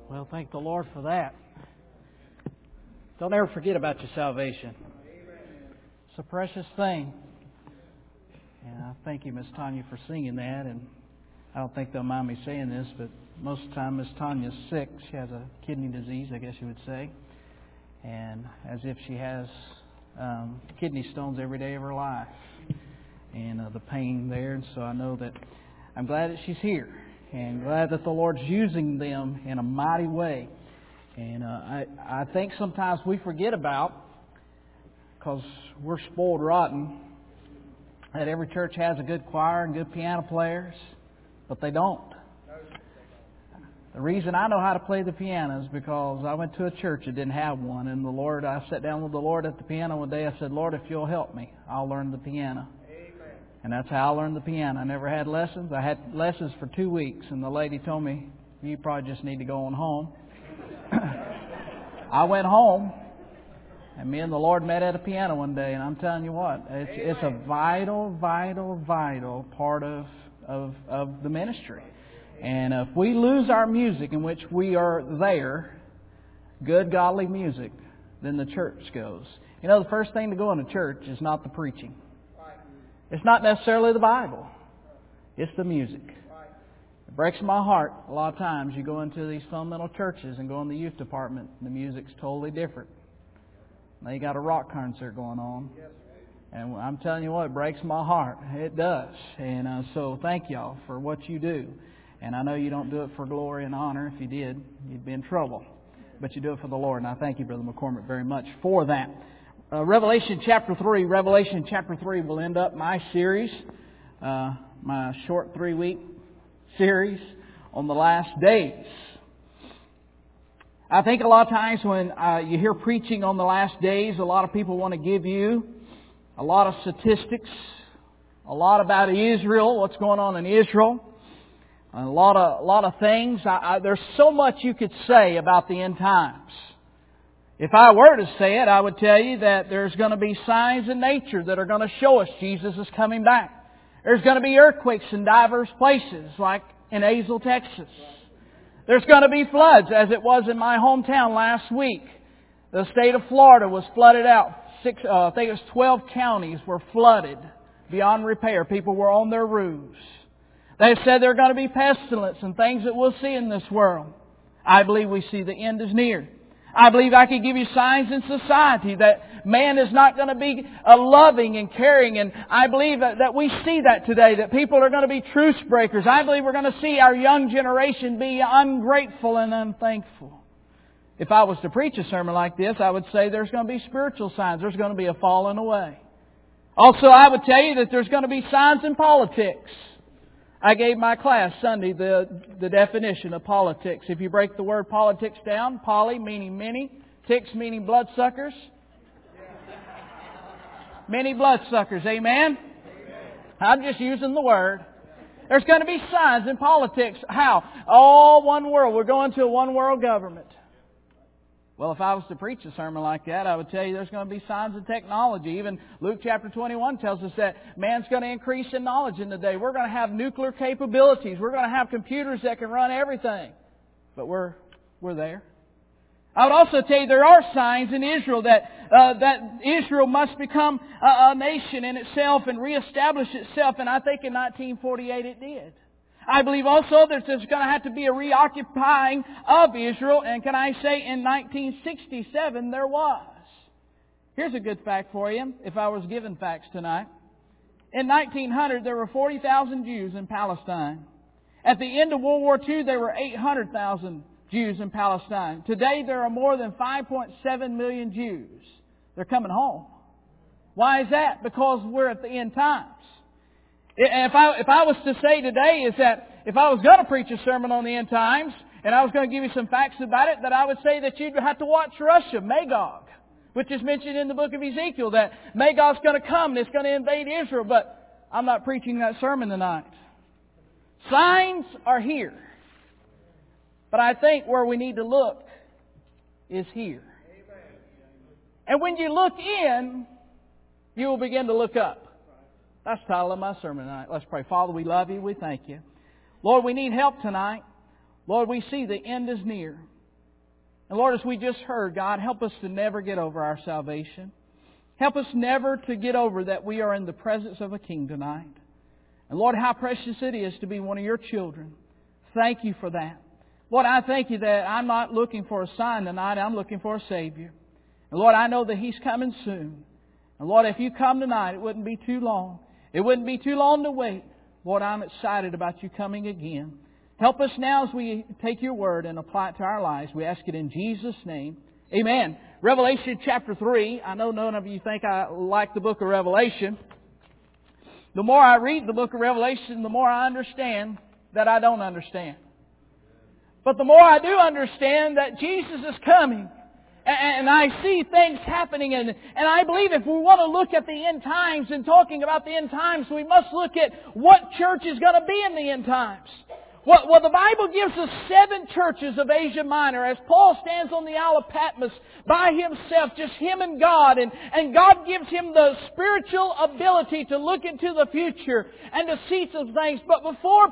Well, thank the Lord for that. Don't ever forget about your salvation. It's a precious thing. And I thank you, Miss Tanya, for singing that. And I don't think they'll mind me saying this, but most of the time Miss Tanya's sick. She has a kidney disease, I guess you would say. And as if she has kidney stones every day of her life. And the pain there. And so I know that I'm glad that she's here. And glad that the Lord's using them in a mighty way. And I think sometimes we forget about, because we're spoiled rotten, that every church has a good choir and good piano players, but they don't. The reason I know how to play the piano is because I went to a church that didn't have one, and I sat down with the Lord at the piano one day. I said, Lord, if you'll help me, I'll learn the piano. And that's how I learned the piano. I never had lessons. I had lessons for 2 weeks, and the lady told me, you probably just need to go on home. I went home, and me and the Lord met at a piano one day, and I'm telling you what, it's a vital part of the ministry. And if we lose our music in which we are there, good godly music, then the church goes. You know, the first thing to go in a church is not the preaching. It's not necessarily the Bible. It's the music. It breaks my heart. A lot of times you go into these fundamental churches and go in the youth department, and the music's totally different. Now you got a rock concert going on. And I'm telling you what, it breaks my heart. It does. And so thank y'all for what you do. And I know you don't do it for glory and honor. If you did, you'd be in trouble. But you do it for the Lord. And I thank you, Brother McCormick, very much for that. Revelation chapter 3 will end up my series, my short 3-week series on the last days. I think a lot of times when you hear preaching on the last days, a lot of people want to give you a lot of statistics, a lot about Israel, what's going on in Israel, a lot of things. There's so much you could say about the end times. If I were to say it, I would tell you that there's going to be signs in nature that are going to show us Jesus is coming back. There's going to be earthquakes in diverse places, like in Azle, Texas. There's going to be floods, as it was in my hometown last week. The state of Florida was flooded out. I think it was 12 counties were flooded beyond repair. People were on their roofs. They said there are going to be pestilence and things that we'll see in this world. I believe we see the end is near. I believe I could give you signs in society that man is not going to be loving and caring. And I believe that we see that today, that people are going to be truce breakers. I believe we're going to see our young generation be ungrateful and unthankful. If I was to preach a sermon like this, I would say there's going to be spiritual signs. There's going to be a falling away. Also, I would tell you that there's going to be signs in politics. I gave my class Sunday the definition of politics. If you break the word politics down, poly meaning many, ticks meaning bloodsuckers. Many bloodsuckers, amen? I'm just using the word. There's going to be signs in politics. How? All one world. We're going to a one world government. Well, if I was to preach a sermon like that, I would tell you there's going to be signs of technology. Even Luke chapter 21 tells us that man's going to increase in knowledge in the day. We're going to have nuclear capabilities. We're going to have computers that can run everything. But we're there. I would also tell you there are signs in Israel that Israel must become a nation in itself and reestablish itself. And I think in 1948 it did. I believe also that there's going to have to be a reoccupying of Israel. And can I say in 1967 there was. Here's a good fact for you, if I was given facts tonight. In 1900 there were 40,000 Jews in Palestine. At the end of World War II there were 800,000 Jews in Palestine. Today there are more than 5.7 million Jews. They're coming home. Why is that? Because we're at the end times. If I was to say today is that if I was going to preach a sermon on the end times and I was going to give you some facts about it, that I would say that you'd have to watch Russia, Magog, which is mentioned in the book of Ezekiel, that Magog's going to come and it's going to invade Israel. But I'm not preaching that sermon tonight. Signs are here. But I think where we need to look is here. And when you look in, you will begin to look up. That's the title of my sermon tonight. Let's pray. Father, we love you. We thank you. Lord, we need help tonight. Lord, we see the end is near. And Lord, as we just heard, God, help us to never get over our salvation. Help us never to get over that we are in the presence of a King tonight. And Lord, how precious it is to be one of Your children. Thank You for that. Lord, I thank You that I'm not looking for a sign tonight. I'm looking for a Savior. And Lord, I know that He's coming soon. And Lord, if You come tonight, it wouldn't be too long. It wouldn't be too long to wait. Lord, I'm excited about You coming again. Help us now as we take Your Word and apply it to our lives. We ask it in Jesus' name. Amen. Revelation chapter 3. I know none of you think I like the book of Revelation. The more I read the book of Revelation, the more I understand that I don't understand. But the more I do understand that Jesus is coming. And I see things happening. And I believe if we want to look at the end times and talking about the end times, we must look at what church is going to be in the end times. Well, the Bible gives us 7 churches of Asia Minor as Paul stands on the Isle of Patmos by himself, just him and God. And God gives him the spiritual ability to look into the future and to see some things. But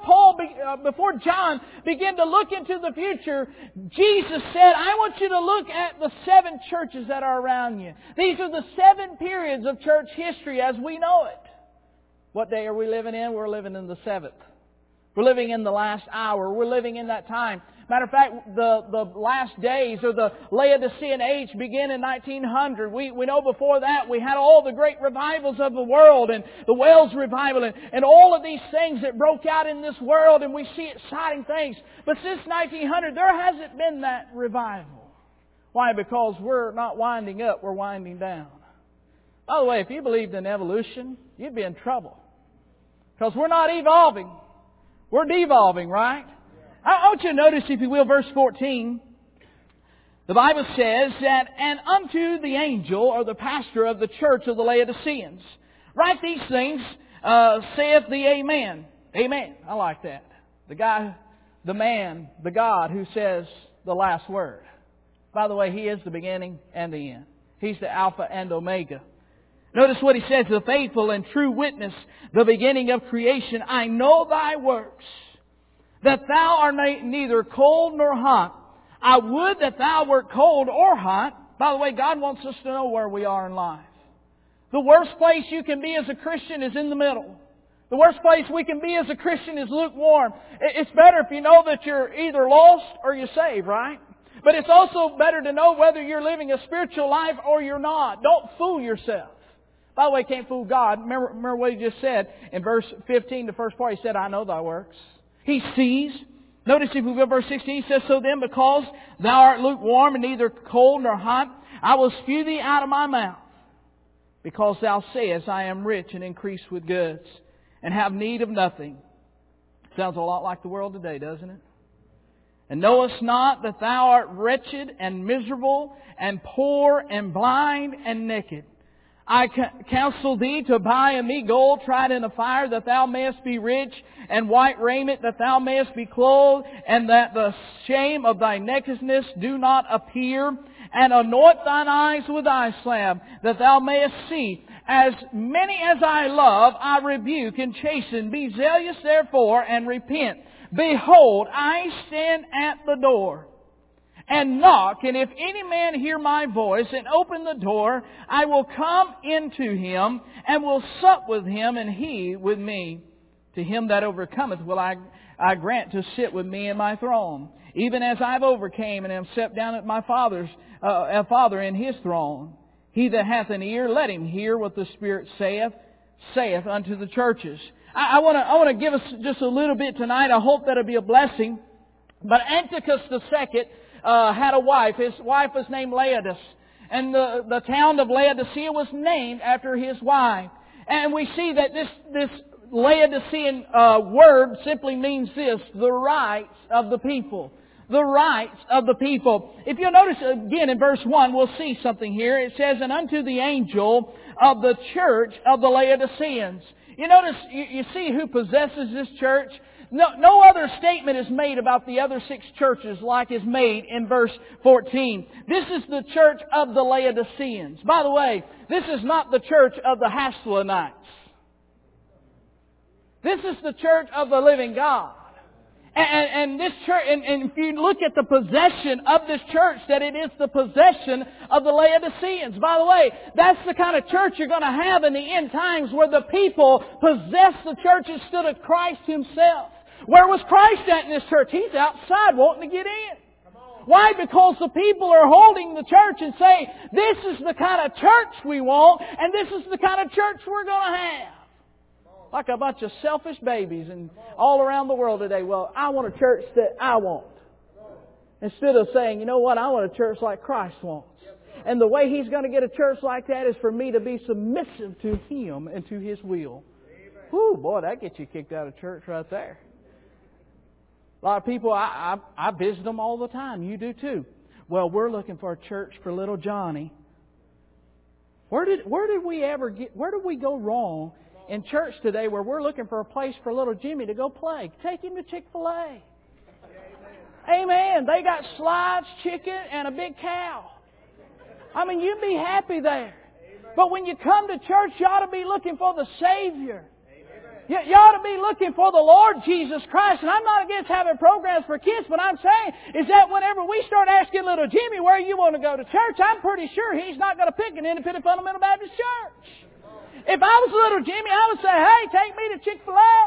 before John began to look into the future, Jesus said, I want you to look at the 7 churches that are around you. These are the 7 periods of church history as we know it. What day are we living in? We're living in the 7th. We're living in the last hour. We're living in that time. Matter of fact, the last days or the Laodicean age began in 1900. We know before that we had all the great revivals of the world and the Wales revival and all of these things that broke out in this world, and we see exciting things. But since 1900, there hasn't been that revival. Why? Because we're not winding up, we're winding down. By the way, if you believed in evolution, you'd be in trouble. Because we're not evolving. We're devolving, right? I want you to notice, if you will, verse 14. The Bible says that, and unto the angel or the pastor of the church of the Laodiceans, write these things, saith the Amen. Amen. I like that. The guy, the man, the God who says the last word. By the way, He is the beginning and the end. He's the Alpha and Omega. Notice what He says, the faithful and true witness, the beginning of creation. I know thy works, that thou art neither cold nor hot. I would that thou wert cold or hot. By the way, God wants us to know where we are in life. The worst place you can be as a Christian is in the middle. The worst place we can be as a Christian is lukewarm. It's better if you know that you're either lost or you're saved, right? But it's also better to know whether you're living a spiritual life or you're not. Don't fool yourself. By the way, can't fool God. Remember what He just said in verse 15, the first part. He said, I know thy works. He sees. Notice if we go to verse 16, He says, so then because thou art lukewarm and neither cold nor hot, I will spew thee out of my mouth. Because thou sayest, I am rich and increase with goods and have need of nothing. Sounds a lot like the world today, doesn't it? And knowest not that thou art wretched and miserable and poor and blind and naked. I counsel thee to buy of me gold tried in the fire, that thou mayest be rich, and white raiment, that thou mayest be clothed, and that the shame of thy nakedness do not appear. And anoint thine eyes with eye salve, that thou mayest see. As many as I love, I rebuke and chasten. Be zealous therefore, and repent. Behold, I stand at the door and knock, and if any man hear my voice and open the door, I will come into him and will sup with him, and he with me. To him that overcometh will I grant to sit with me in my throne, even as I've overcame and am set down at my Father in His throne. He that hath an ear, let him hear what the Spirit saith unto the churches. I want to give us just a little bit tonight. I hope that'll be a blessing. But Antiochus II had a wife. His wife was named Laodice. And the town of Laodicea was named after his wife. And we see that this Laodicean word simply means this: the rights of the people. The rights of the people. If you'll notice again in verse 1, we'll see something here. It says, and unto the angel of the church of the Laodiceans. You notice, you see who possesses this church? No other statement is made about the other 6 churches like is made in verse 14. This is the church of the Laodiceans. By the way, this is not the church of the Hasselonites. This is the church of the living God. And this church, and if you look at the possession of this church, that it is the possession of the Laodiceans. By the way, that's the kind of church you're going to have in the end times, where the people possess the church instead of Christ Himself. Where was Christ at in this church? He's outside wanting to get in. Why? Because the people are holding the church and saying, this is the kind of church we want, and this is the kind of church we're going to have. Like a bunch of selfish babies and all around the world today. Well, I want a church that I want. Instead of saying, you know what, I want a church like Christ wants. And the way He's going to get a church like that is for me to be submissive to Him and to His will. Whew, boy, that gets you kicked out of church right there. A lot of people, I visit them all the time. You do too. Well, we're looking for a church for little Johnny. Where did we go wrong in church today, where we're looking for a place for little Jimmy to go play? Take him to Chick-fil-A. Amen. They got slides, chicken, and a big cow. I mean, you'd be happy there. But when you come to church, you ought to be looking for the Savior. You ought to be looking for the Lord Jesus Christ. And I'm not against having programs for kids, but I'm saying is that whenever we start asking little Jimmy where you want to go to church, I'm pretty sure he's not going to pick an Independent Fundamental Baptist Church. If I was little Jimmy, I would say, hey, take me to Chick-fil-A.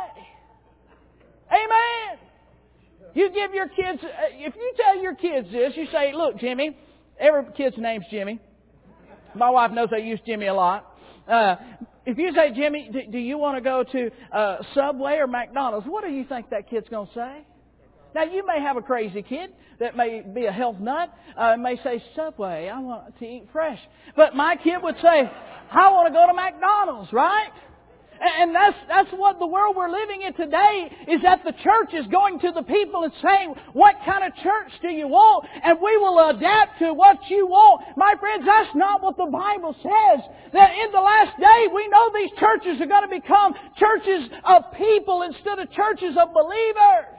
Amen. You give your kids, if you tell your kids this, you say, look, Jimmy, every kid's name's Jimmy. My wife knows I use Jimmy a lot. If you say, Jimmy, do you want to go to Subway or McDonald's? What do you think that kid's going to say? Now, you may have a crazy kid that may be a health nut. May say, Subway, I want to eat fresh. But my kid would say, I want to go to McDonald's, right? And that's what the world we're living in today is, that the church is going to the people and saying, what kind of church do you want? And we will adapt to what you want. My friends, that's not what the Bible says. That in the last day, we know these churches are going to become churches of people instead of churches of believers.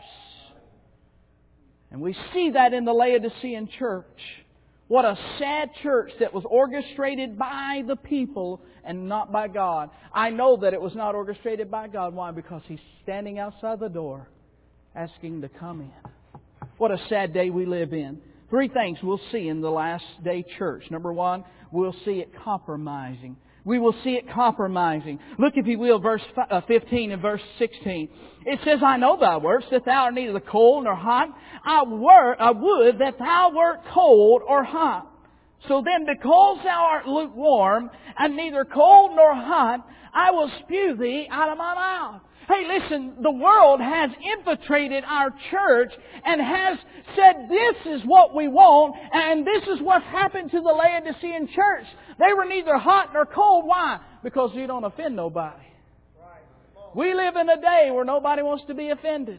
And we see that in the Laodicean church. What a sad church that was orchestrated by the people and not by God. I know that it was not orchestrated by God. Why? Because He's standing outside the door asking to come in. What a sad day we live in. Three things we'll see in the last day church. Number one, we'll see it compromising. We will see it compromising. Look, if you will, verse 15 and verse 16. It says, I know thy works, that thou art neither cold nor hot. I would that thou wert cold or hot. So then, because thou art lukewarm, and neither cold nor hot, I will spew thee out of my mouth. Hey, listen, the world has infiltrated our church and has said, this is what we want, and this is what's happened to the Laodicean church. They were neither hot nor cold. Why? Because you don't offend nobody. We live in a day where nobody wants to be offended.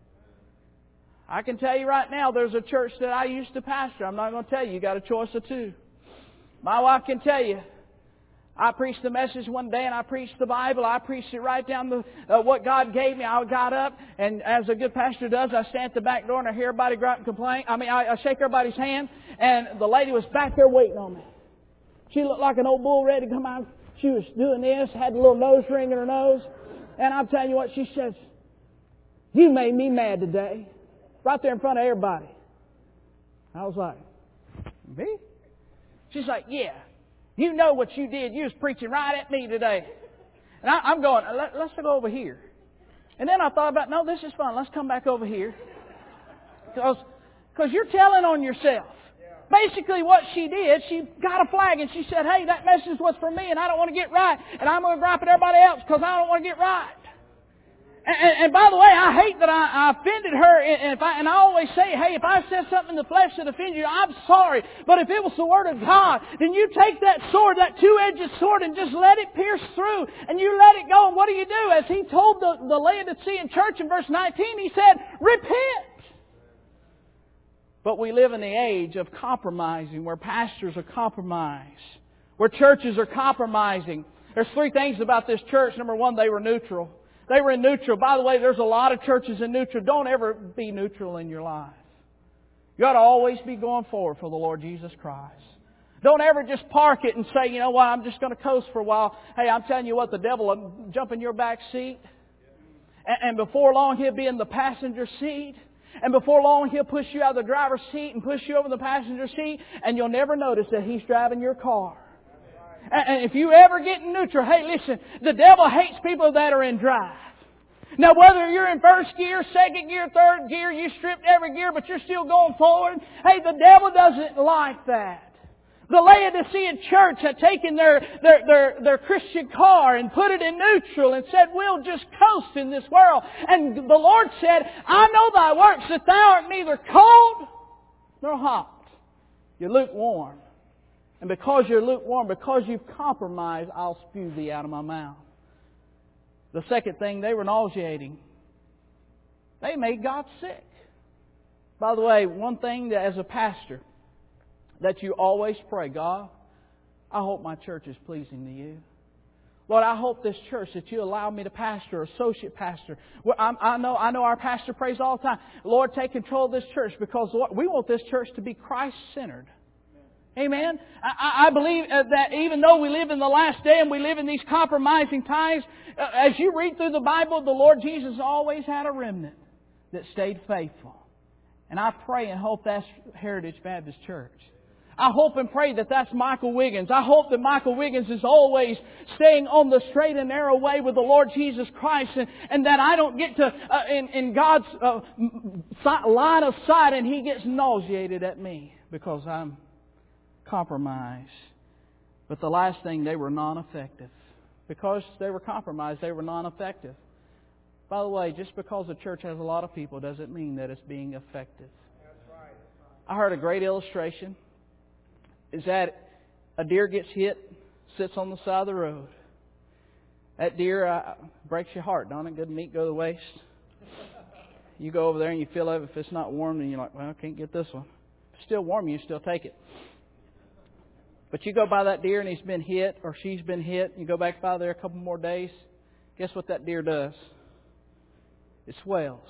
I can tell you right now, there's a church that I used to pastor. I'm not going to tell you. You got a choice of two. My wife can tell you. I preached the message one day and I preached the Bible. I preached it right down to what God gave me. I got up and as a good pastor does, I stand at the back door and I hear everybody go out and complain. I shake everybody's hand, and the lady was back there waiting on me. She looked like an old bull ready to come out. She was doing this, had a little nose ring in her nose. And I'm telling you what, she says, you made me mad today. Right there in front of everybody. I was like, me? She's like, yeah. You know what you did. You was preaching right at me today. And I'm going, let's go over here. And then I thought about, no, this is fun. Let's come back over here. Because you're telling on yourself. Basically what she did, she got a flag and she said, hey, that message was for me and I don't want to get right. And I'm going to gripe at everybody else because I don't want to get right. And by the way, I hate that I offended her. And I always say, hey, if I said something in the flesh that offended you, I'm sorry. But if it was the Word of God, then you take that sword, that two-edged sword, and just let it pierce through. And you let it go. And what do? As He told the Laodicean church in verse 19, He said, repent. But we live in the age of compromising, where pastors are compromised, where churches are compromising. There's three things about this church. Number one, they were neutral. They were in neutral. By the way, there's a lot of churches in neutral. Don't ever be neutral in your life. You ought to always be going forward for the Lord Jesus Christ. Don't ever just park it and say, you know what, I'm just going to coast for a while. Hey, I'm telling you what, the devil will jump in your back seat. And before long, he'll be in the passenger seat. And before long, he'll push you out of the driver's seat and push you over the passenger seat. And you'll never notice that he's driving your car. And if you ever get in neutral, hey, listen, the devil hates people that are in drive. Now, whether you're in first gear, second gear, third gear, you stripped every gear, but you're still going forward, hey, the devil doesn't like that. The Laodicean church had taken their Christian car and put it in neutral and said, we'll just coast in this world. And the Lord said, I know thy works, that thou art neither cold nor hot. You're lukewarm. And because you're lukewarm, because you've compromised, I'll spew thee out of my mouth. The second thing, they were nauseating. They made God sick. By the way, one thing that as a pastor, that you always pray, God, I hope my church is pleasing to you. Lord, I hope this church that you allow me to pastor, associate pastor. Well, I know our pastor prays all the time. Lord, take control of this church because Lord, we want this church to be Christ-centered. Amen? I believe that even though we live in the last day and we live in these compromising times, as you read through the Bible, the Lord Jesus always had a remnant that stayed faithful. And I pray and hope that's Heritage Baptist Church. I hope and pray that that's Michael Wiggins. I hope that Michael Wiggins is always staying on the straight and narrow way with the Lord Jesus Christ, and that I don't get to in God's line of sight and He gets nauseated at me because I'm compromised. But the last thing, they were non-effective. Because they were compromised, they were non-effective. By the way, just because a church has a lot of people doesn't mean that it's being effective. I heard a great illustration. Is that a deer gets hit, sits on the side of the road. That deer breaks your heart, don't it? Good meat go to waste. You go over there and you feel it. If it's not warm, then you're like, well, I can't get this one. If it's still warm, you still take it. But you go by that deer and he's been hit or she's been hit. You go back by there a couple more days. Guess what that deer does? It swells.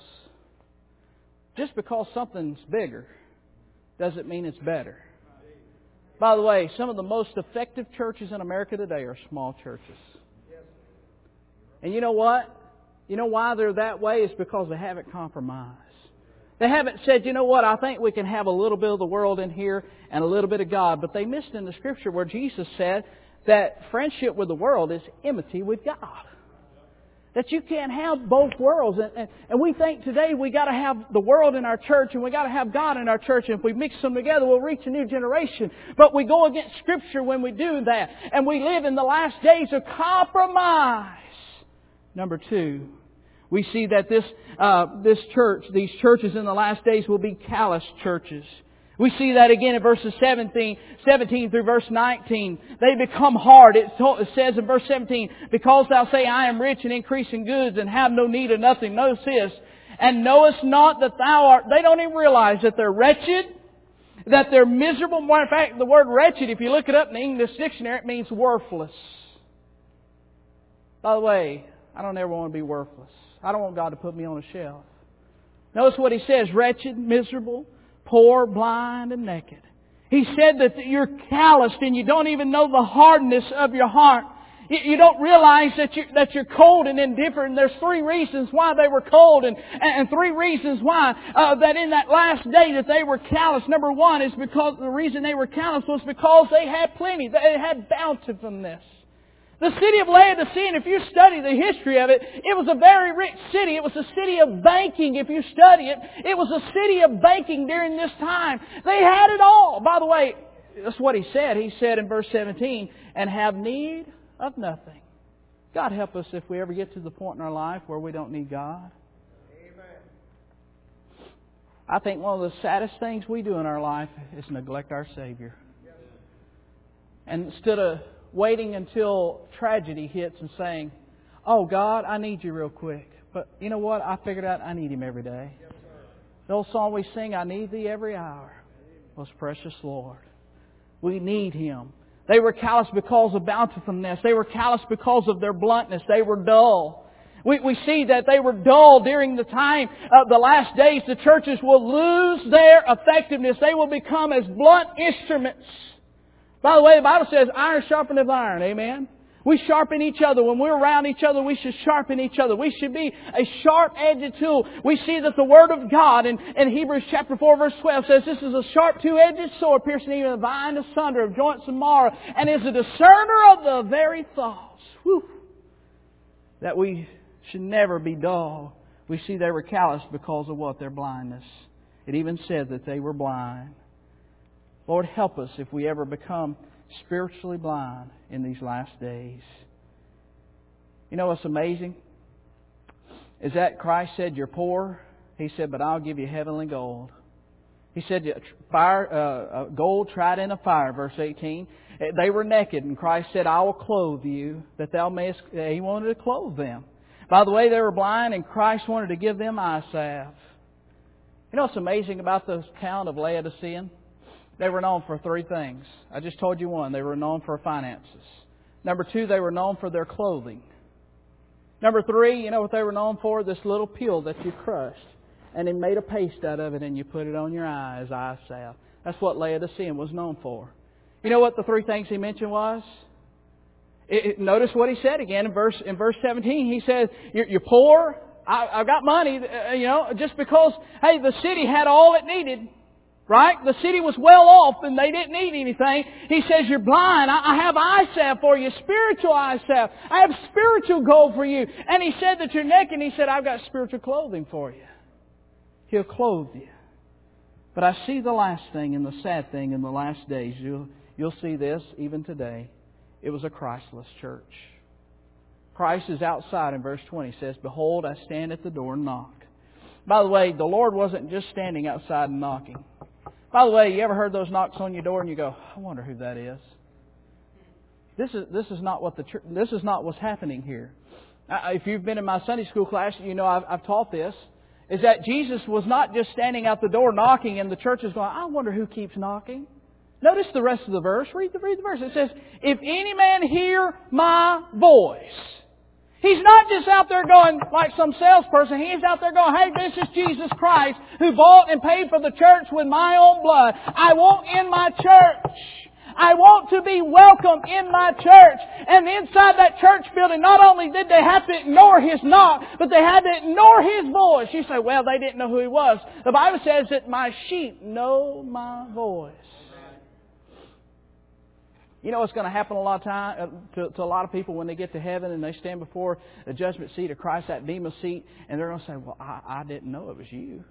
Just because something's bigger doesn't mean it's better. By the way, some of the most effective churches in America today are small churches. And you know what? You know why they're that way? It's because they haven't compromised. They haven't said, you know what, I think we can have a little bit of the world in here and a little bit of God. But they missed in the Scripture where Jesus said that friendship with the world is enmity with God. That you can't have both worlds. And we think today we got to have the world in our church and we got to have God in our church. And if we mix them together, we'll reach a new generation. But we go against Scripture when we do that. And we live in the last days of compromise. Number 2, we see that this church, these churches in the last days will be callous churches. We see that again in verses 17 through verse 19. They become hard. It says in verse 17, because thou say, I am rich and increase in goods and have no need of nothing. Notice this. And knowest not that thou art... They don't even realize that they're wretched, that they're miserable. Matter of fact, the word wretched, if you look it up in the English dictionary, it means worthless. By the way, I don't ever want to be worthless. I don't want God to put me on a shelf. Notice what He says, wretched, miserable, poor, blind, and naked. He said that you're calloused and you don't even know the hardness of your heart. You don't realize that you're cold and indifferent. And there's 3 reasons why they were cold and 3 reasons why that in that last day that they were callous. Number 1 is because the reason they were callous was because they had plenty. They had bountifulness. The city of Laodicea, if you study the history of it, it was a very rich city. It was a city of banking, if you study it. It was a city of banking during this time. They had it all. By the way, that's what he said. He said in verse 17, and have need of nothing. God help us if we ever get to the point in our life where we don't need God. Amen. I think one of the saddest things we do in our life is neglect our Savior. And instead of waiting until tragedy hits and saying, oh God, I need you real quick. But you know what? I figured out I need Him every day. The old song we sing, I need Thee every hour. Most precious Lord. We need Him. They were callous because of bountifulness. They were callous because of their bluntness. They were dull. We see that they were dull during the time of the last days. The churches will lose their effectiveness. They will become as blunt instruments. By the way, the Bible says iron sharpeneth iron. Amen? We sharpen each other. When we're around each other, we should sharpen each other. We should be a sharp-edged tool. We see that the Word of God in Hebrews chapter 4 verse 12 says, this is a sharp two-edged sword, piercing even the vine asunder of joints and marrow, and is a discerner of the very thoughts. Whew. That we should never be dull. We see they were calloused because of what? Their blindness. It even said that they were blind. Lord, help us if we ever become spiritually blind in these last days. You know what's amazing? Is that Christ said, you're poor. He said, but I'll give you heavenly gold. He said, gold tried in a fire, verse 18. They were naked, and Christ said, I will clothe you, that thou mayest... He wanted to clothe them. By the way, they were blind, and Christ wanted to give them eye salve. You know what's amazing about the town of Laodicea? They were known for three things. I just told you one. They were known for finances. Number two, they were known for their clothing. Number three, you know what they were known for? This little pill that you crushed. And he made a paste out of it and you put it on your eyes, eye salve. That's what Laodicean was known for. You know what the three things he mentioned was? Notice what he said again in verse 17. He said, you're poor. I've got money, just because, hey, the city had all it needed. Right? The city was well off and they didn't need anything. He says, you're blind. I have eye salve for you, spiritual eye salve. I have spiritual gold for you. And he said that you're naked, and he said, I've got spiritual clothing for you. He'll clothe you. But I see the last thing and the sad thing in the last days. You'll see this even today. It was a Christless church. Christ is outside in verse 20. It says, behold, I stand at the door and knock. By the way, the Lord wasn't just standing outside and knocking. By the way, you ever heard those knocks on your door and you go, I wonder who that is? This is not what's happening here. If you've been in my Sunday school class, you know I've taught this. Is that Jesus was not just standing out the door knocking and the church is going, I wonder who keeps knocking. Notice the rest of the verse. Read the verse. It says, if any man hear my voice. He's not just out there going like some salesperson. He's out there going, hey, this is Jesus Christ who bought and paid for the church with my own blood. I want in my church. I want to be welcome in my church. And inside that church building, not only did they have to ignore his knock, but they had to ignore his voice. You say, well, they didn't know who he was. The Bible says that my sheep know my voice. You know what's going to happen a lot of time to a lot of people when they get to heaven and they stand before the judgment seat of Christ, that Bema seat, and they're going to say, well, I didn't know it was you.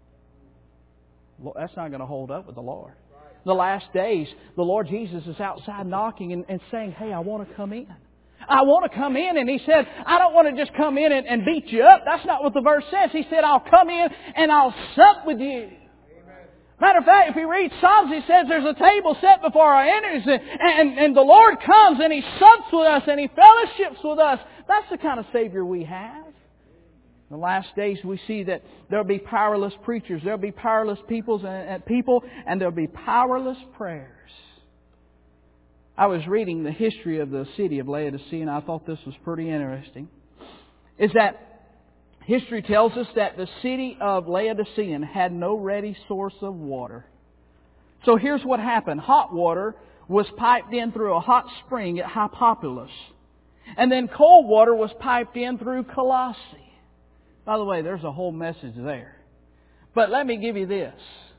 Well, that's not going to hold up with the Lord. The last days, the Lord Jesus is outside knocking and saying, hey, I want to come in. I want to come in. And He said, I don't want to just come in and beat you up. That's not what the verse says. He said, I'll come in and I'll sup with you. Matter of fact, if you read Psalms, he says there's a table set before our enemies, and the Lord comes and He sups with us and He fellowships with us. That's the kind of Savior we have. In the last days, we see that there'll be powerless preachers, there'll be powerless people, and there'll be powerless prayers. I was reading the history of the city of Laodicea, and I thought this was pretty interesting. Is that history tells us that the city of Laodicea had no ready source of water. So here's what happened. Hot water was piped in through a hot spring at Hypopolis. And then cold water was piped in through Colossae. By the way, there's a whole message there. But let me give you this.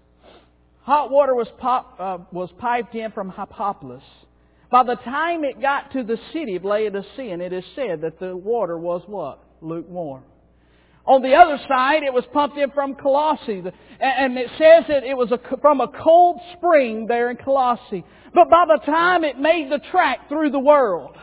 Hot water was piped in from Hypopolis. By the time it got to the city of Laodicea, it is said that the water was what? Lukewarm. On the other side, it was pumped in from Colossae. And it says that it was from a cold spring there in Colossae. But by the time it made the track through the world,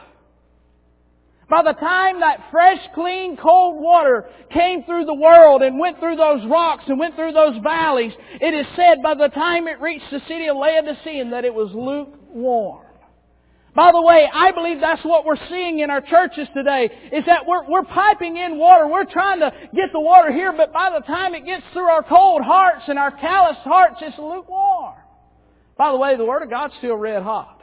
by the time that fresh, clean, cold water came through the world and went through those rocks and went through those valleys, it is said by the time it reached the city of Laodicea that it was lukewarm. By the way, I believe that's what we're seeing in our churches today, is that we're piping in water. We're trying to get the water here, but by the time it gets through our cold hearts and our calloused hearts, it's lukewarm. By the way, the Word of God's still red hot.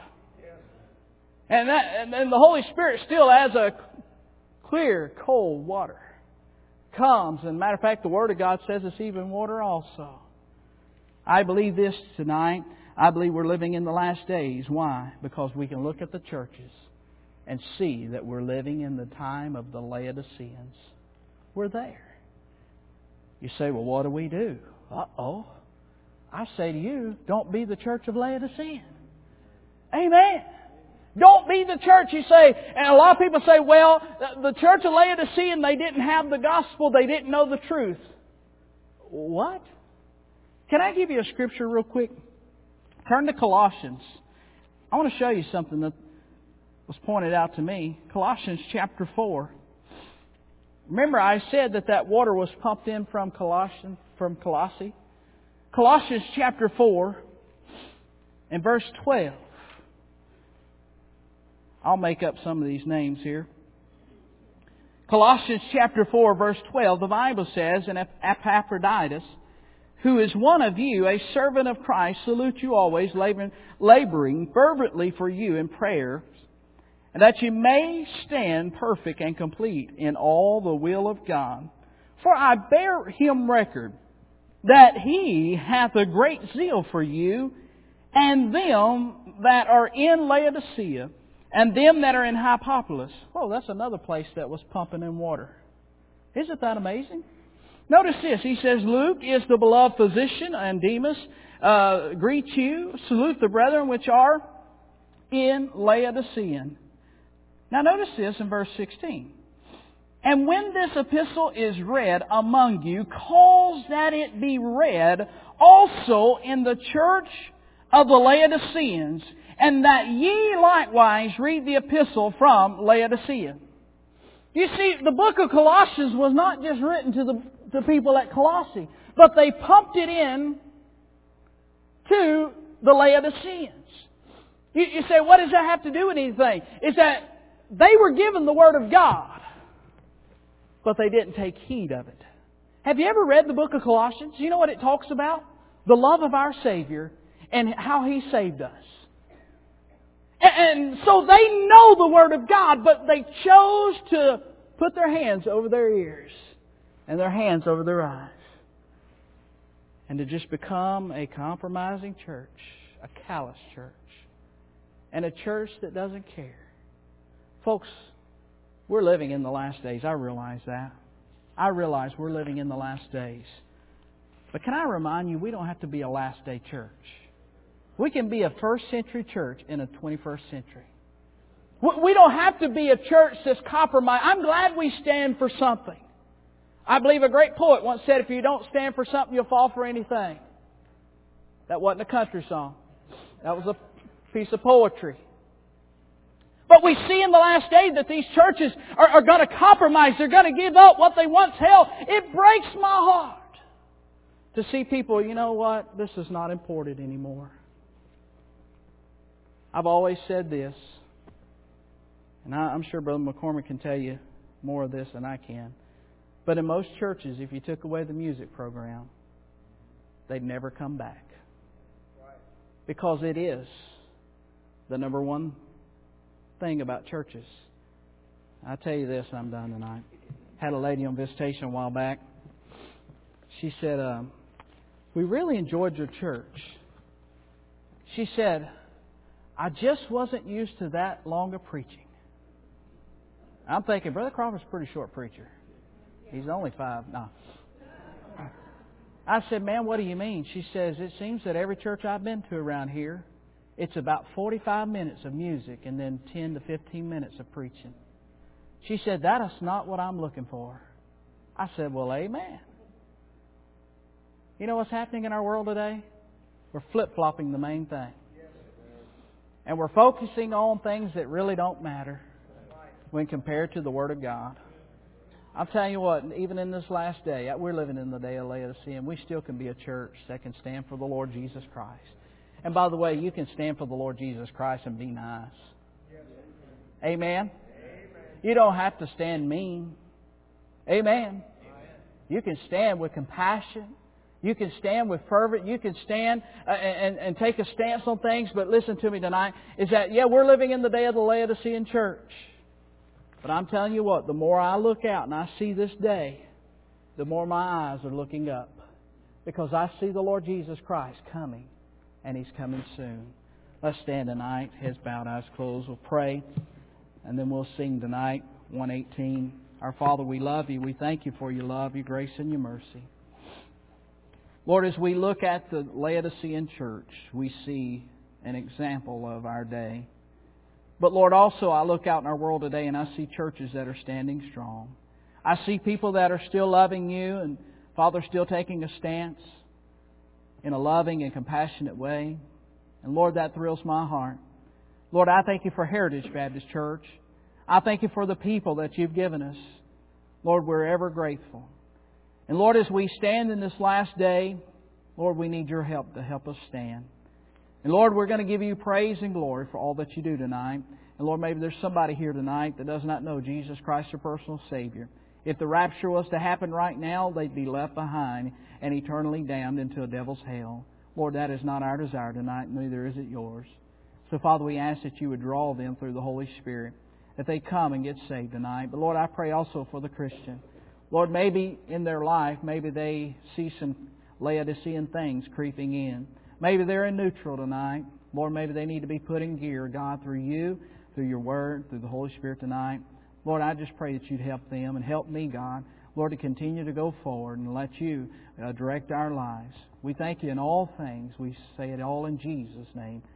And the Holy Spirit still has a clear, cold water. Comes, and matter of fact, the Word of God says it's even water also. I believe this tonight. I believe we're living in the last days. Why? Because we can look at the churches and see that we're living in the time of the Laodiceans. We're there. You say, well, what do we do? Uh-oh. I say to you, don't be the church of Laodicea. Amen. Don't be the church, you say. And a lot of people say, well, the church of Laodicea, they didn't have the gospel. They didn't know the truth. What? Can I give you a scripture real quick? Turn to Colossians. I want to show you something that was pointed out to me. Colossians chapter 4. Remember, I said that water was pumped in from Colossae. Colossians chapter 4 and verse 12. I'll make up some of these names here. Colossians chapter 4 verse 12, the Bible says, and Epaphroditus, who is one of you, a servant of Christ, salute you always, laboring fervently for you in prayer, and that you may stand perfect and complete in all the will of God. For I bear him record that he hath a great zeal for you, and them that are in Laodicea, and them that are in Hierapolis. Oh, that's another place that was pumping in water. Isn't that amazing? Notice this. He says, Luke is the beloved physician, and Demas greet you. Salute the brethren which are in Laodicea. Now notice this in verse 16. And when this epistle is read among you, cause that it be read also in the church of the Laodiceans, and that ye likewise read the epistle from Laodicea. You see, the book of Colossians was not just written to the people at Colossae, but they pumped it in to the Laodiceans. You say, what does that have to do with anything? It's that they were given the Word of God, but they didn't take heed of it. Have you ever read the book of Colossians? You know what it talks about? The love of our Savior and how He saved us. And so they know the Word of God, but they chose to put their hands over their ears and their hands over their eyes. And to just become a compromising church, a callous church, and a church that doesn't care. Folks, we're living in the last days. I realize that. I realize we're living in the last days. But can I remind you, we don't have to be a last day church. We can be a first century church in a 21st century. We don't have to be a church that's compromised. I'm glad we stand for something. I believe a great poet once said, if you don't stand for something, you'll fall for anything. That wasn't a country song. That was a piece of poetry. But we see in the last day that these churches are going to compromise. They're going to give up what they once held. It breaks my heart to see people, you know what, this is not important anymore. I've always said this, and I'm sure Brother McCormick can tell you more of this than I can. But in most churches, if you took away the music program, they'd never come back. Because it is the number one thing about churches. I'll tell you this, and I'm done tonight. Had a lady on visitation a while back. She said, we really enjoyed your church. She said, I just wasn't used to that long of preaching. I'm thinking, Brother Crawford's a pretty short preacher. He's only 5. No. I said, ma'am, what do you mean? She says, it seems that every church I've been to around here, it's about 45 minutes of music and then 10 to 15 minutes of preaching. She said, that is not what I'm looking for. I said, well, amen. You know what's happening in our world today? We're flip-flopping the main thing. And we're focusing on things that really don't matter when compared to the Word of God. I'll tell you what, even in this last day, we're living in the day of Laodicea, and we still can be a church that can stand for the Lord Jesus Christ. And by the way, you can stand for the Lord Jesus Christ and be nice. Amen? You don't have to stand mean. Amen? You can stand with compassion. You can stand with fervor. You can stand and take a stance on things. But listen to me tonight, is that, we're living in the day of the Laodicean church. But I'm telling you what, the more I look out and I see this day, the more my eyes are looking up. Because I see the Lord Jesus Christ coming, and He's coming soon. Let's stand tonight, heads bowed, eyes closed. We'll pray. and then we'll sing tonight, 118. Our Father, we love You. We thank You for Your love, Your grace, and Your mercy. Lord, as we look at the Laodicean church, we see an example of our day. But Lord, also I look out in our world today and I see churches that are standing strong. I see people that are still loving You and, Father, still taking a stance in a loving and compassionate way. And Lord, that thrills my heart. Lord, I thank You for Heritage Baptist Church. I thank You for the people that You've given us. Lord, we're ever grateful. And Lord, as we stand in this last day, Lord, we need Your help to help us stand. And Lord, we're going to give You praise and glory for all that You do tonight. And Lord, maybe there's somebody here tonight that does not know Jesus Christ, their personal Savior. If the rapture was to happen right now, they'd be left behind and eternally damned into a devil's hell. Lord, that is not our desire tonight, neither is it Yours. So, Father, we ask that You would draw them through the Holy Spirit, that they come and get saved tonight. But Lord, I pray also for the Christian. Lord, maybe in their life, maybe they see some Laodicean things creeping in. Maybe they're in neutral tonight. Lord, maybe they need to be put in gear, God, through You, through Your Word, through the Holy Spirit tonight. Lord, I just pray that You'd help them and help me, God, Lord, to continue to go forward and let You direct our lives. We thank You in all things. We say it all in Jesus' name.